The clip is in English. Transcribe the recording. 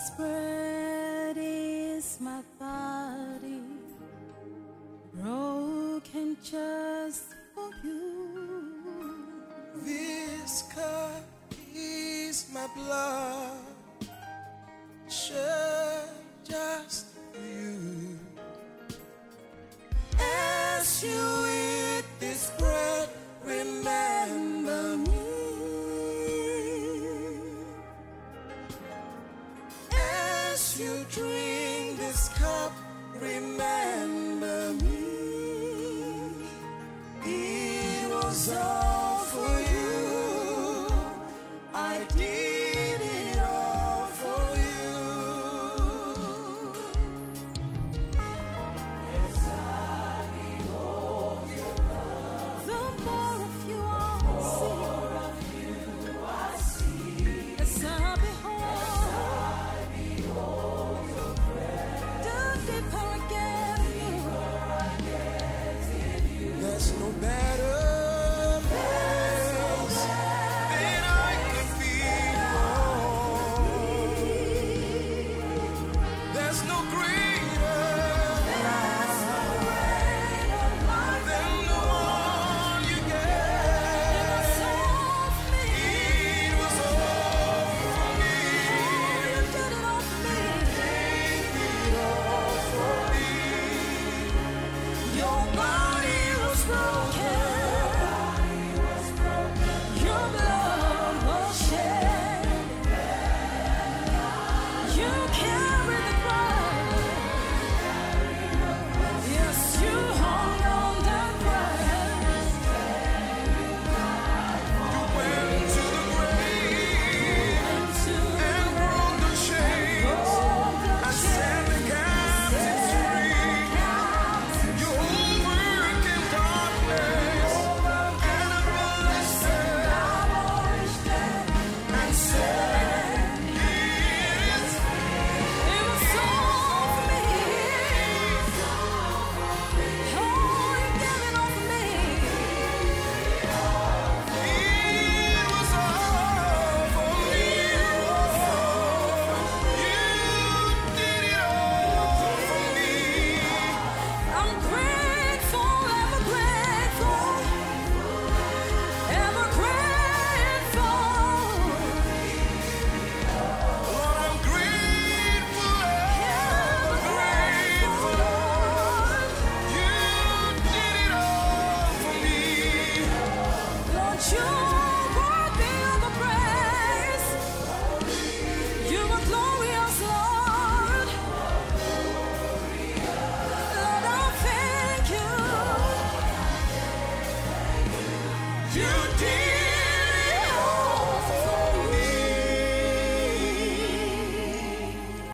This bread is my body, broken just for you. This cup is my blood, shed just for you. As you eat this bread, remember me. As you drink this cup, remember me. It was all for you. I did it all for you. Yes, I behold your love. The more of you I see, yes, I behold your bread. The deeper I get in you, There's no better place than I could be. There's no greater than the one you gave. It was all for me. you did it all for me. It all for me. Your body was broken. Your blood was shed. You carried the cross. Yes, you hung on that cross. You went to the grave and broke the chains. I set the captives free. You overcame darkness and abolished death and said, It was all for me. Oh, you gave it all for me. "It was all for me. You did it all for me." I'm grateful, ever grateful, ever grateful. Lord, I'm grateful, Ever grateful. You did it all for me. Lord, you